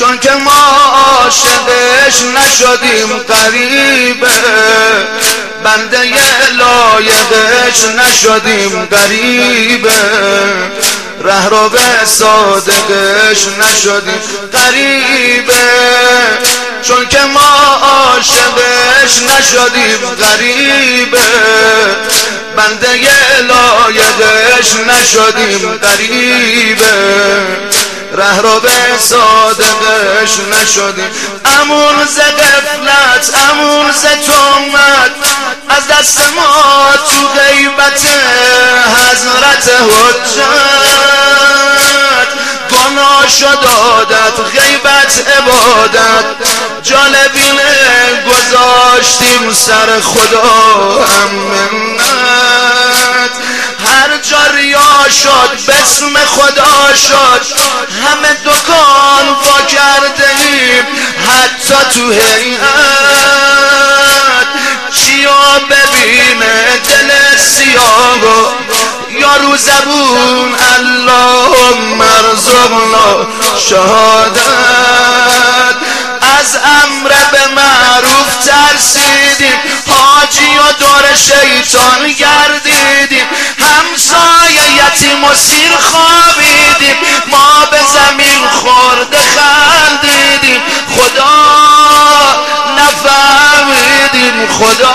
چون که ما عاشقش نشدیم غریبه، بنده لایقش نشدیم غریبه، رهرو صادقش نشدیم غریبه، چون که ما عاشقش نشدیم غریبه، بنده لایقش نشدیم غریبه، رهرو صادقش نشدیم. امون ز غفلت امون ز تهمت از دست ما تو غیبت حضرت حجت، گناه شد عادت غیبت عبادت، جالبینه گذاشتیم سر خدا هم منت، هر جا ریا شد به اسم خدا شد، همه دکان وا کردیم حتی تو هیئت، چیا ببینه دل سیاه یا رو زبون اللهم ارزقنا شهادت، از امر به معروف ترسیدیم، حاجی و دور شیطان گردیدیم، همسایه یتیم و سیر خوابیدیم، ما به زمین خورده خندیدیم، خدا نفهمیدیم، خدا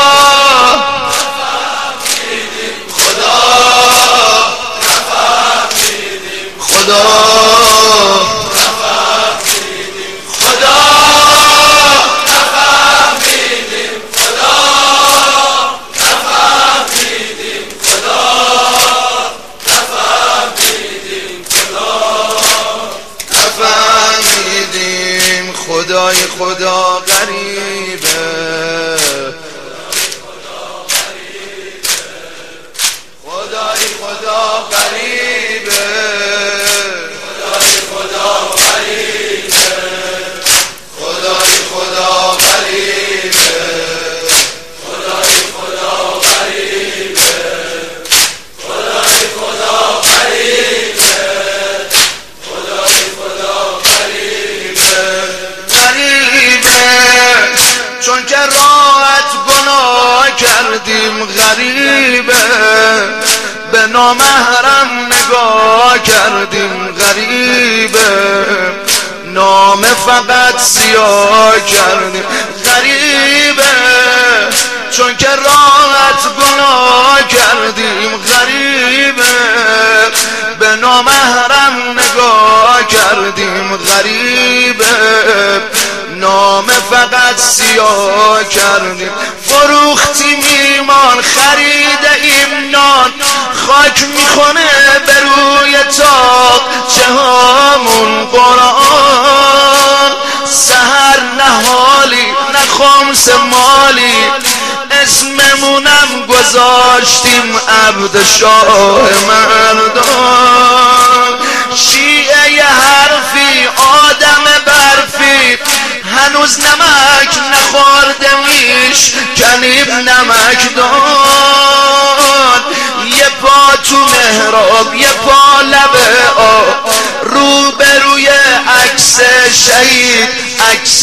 خدای خدا غریبه، خدای خدا غریبه، خدای خدا غریبه، خدای خدا غریبه، خدای خدا غریبه، خدای خدا غریبه، خدای خدا غریبه، غریبه، چون که راحت گناه کردیم غریبه، به نامحرم نگاه کردیم غریبه، نام فقط سیاه کردیم غریبه، چون که راحت گناه کردیم غریبه، به نامحرم نگاه کردیم غریبه، نام فقط سیاه کردیم، فروختیم ایمان خریده ایم نان، خاک میخونه به روی تاق چهامون قرآن، سحر نهالی نه خمس مالی، اسممونم گذاشتیم عبد شاه مردان، شیعه حرفی آدم برفی، هنوز نمک نخورده میش کنیب نمکدان، یه پا تو محراب یه پا لب آب، رو به روی عکس شهید عکس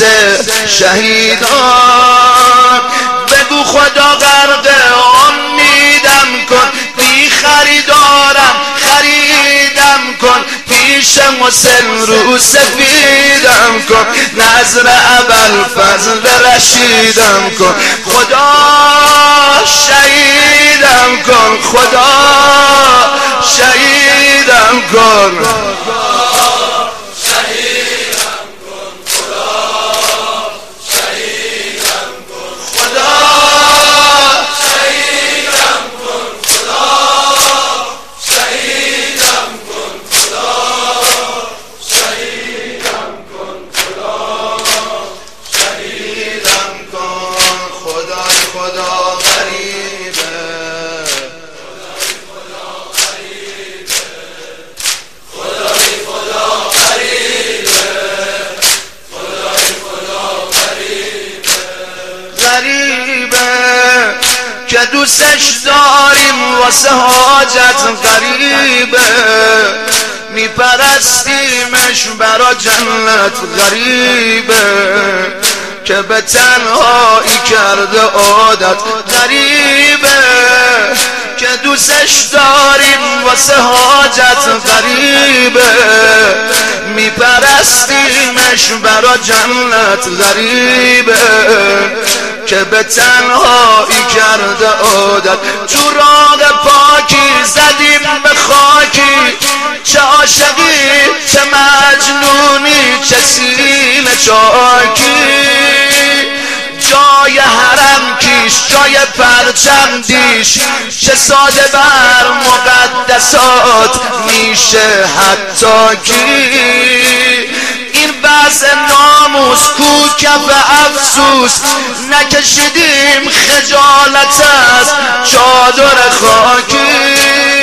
شهیدان، بگو خدا غرق امیدم کن، بی خریدارم خریدم کن، پیش مسلم رو سفیدم کن، نظر ابوالفضل رشیدم کن، خدا شهیدم کن، خدا شهیدم کن، که دوستش داریم واسه حاجت غریبه، میپرستیمش برا جنت غریبه که به تنهایی کرده عادت غریبه که دوستش داریم واسه حاجت غریبه میپرستیمش برا جنت غریبه که به تنهایی کرده عادت تو راه پاکی زدیم به خاکی چه عاشقی چه مجنونی چه سینه چاکی جای حرم کیش جای پرچم دیش چه ساده بر مقدسات میشه حتی کی این بحث ناموس کو کف افسوس نکشیدیم خجالت از چادر خاکی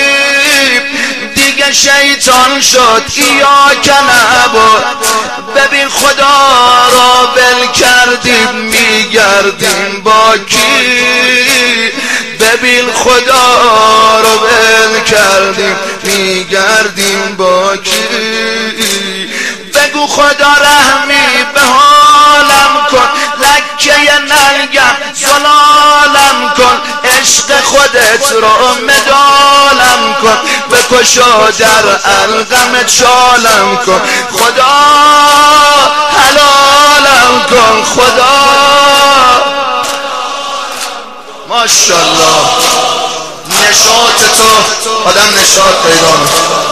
دیگه شیطان شد یا که نبود ببین خدا را بل کردیم میگردیم با کی ببین خدا را بل کردیم میگردیم با کی بگو خدا رحمی به حالم کن لکه نلگم زلالم کن عشق خودت رو مدالم کن بکشا در الغم چالم کن خدا حلالم کن خدا ماشاءالله نشاط تو آدم نشاط پیدا می‌کنه